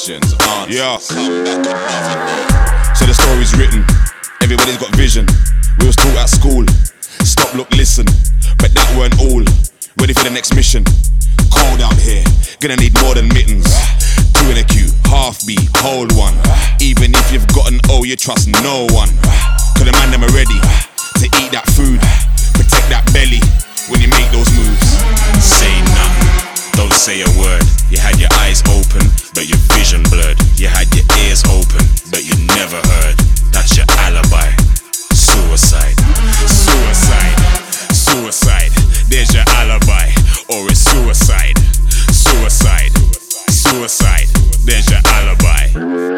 questions, answers. Yeah. So the story's written, everybody's got vision. We was taught at school, stop, look, listen. But that weren't all, ready for the next mission. Cold out here, gonna need more than mittens. Two in a queue, half beat, hold one. Even if you've got an O, you trust no one. Cause the man them are ready to eat that food. Protect that belly when you make those moves. Say nothing, don't say a word. You had your eyes open, but your vision blurred. You had your ears open, but you never heard. That's your alibi. Suicide, suicide, suicide. There's your alibi, or it's suicide. Suicide, suicide. There's your alibi.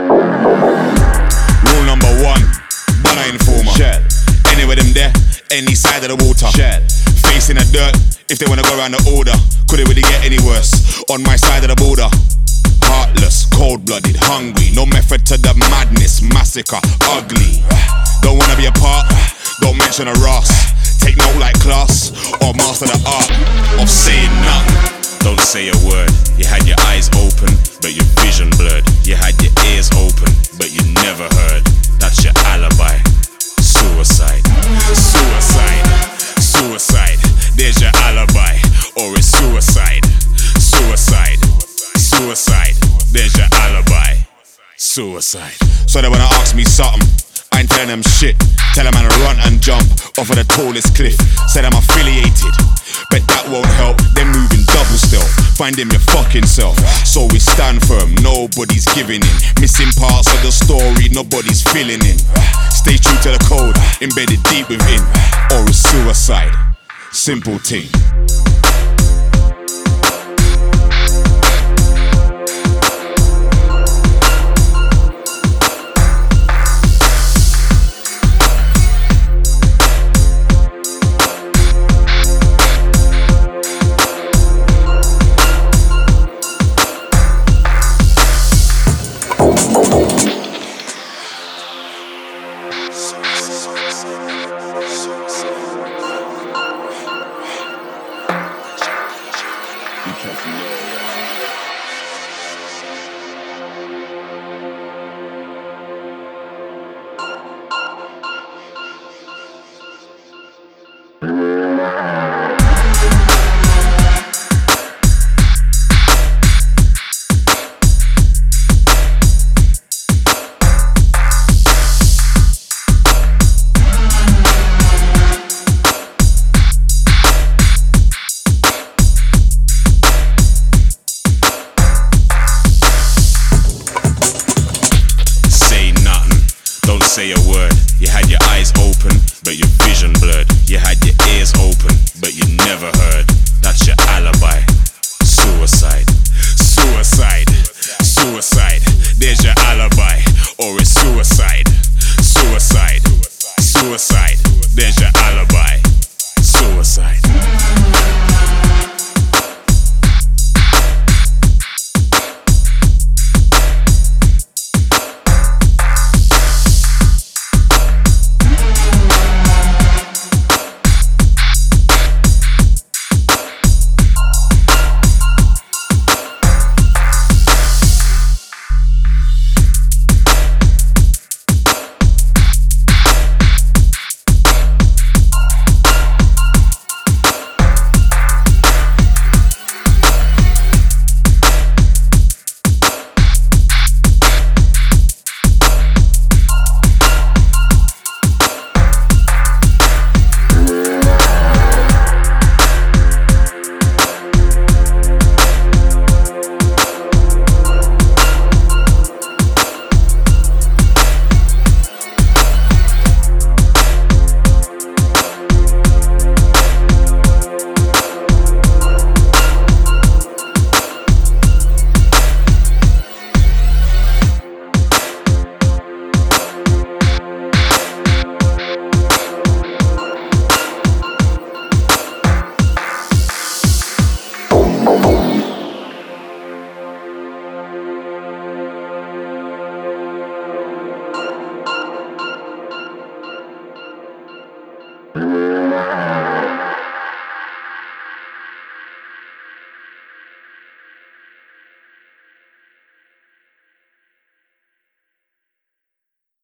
Rule number one, Bana informer. Shell. Anywhere them there, any side of the water. Shell. Facing the dirt, if they wanna go around the order. Could it really get any worse? On my side of the border. Heartless, cold-blooded, hungry. No method to the madness, massacre, ugly. Don't wanna be a part, don't mention a Ross. Take note like class, or master the art Of saying nothing, don't say a word. You had your eyes open, but your vision blurred. You had your ears open, but you never heard. That's your alibi. Suicide, suicide, suicide. There's your alibi, or it's suicide. Suicide, suicide. There's your alibi. Suicide. So they wanna ask me something, I ain't telling them shit. Tell them I'm run and jump off of the tallest cliff. Said I'm affiliated, but that won't help. They're moving double stealth, find them your fucking self. So we stand firm, nobody's giving in. Missing parts of the story, nobody's filling in. Stay true to the code, embedded deep within. Or it's suicide, simple thing. Say a word. You had your eyes open, but your vision blurred. You had your ears open, but you never heard. That's your alibi. Suicide, suicide, suicide. There's your alibi, or it's suicide. Suicide,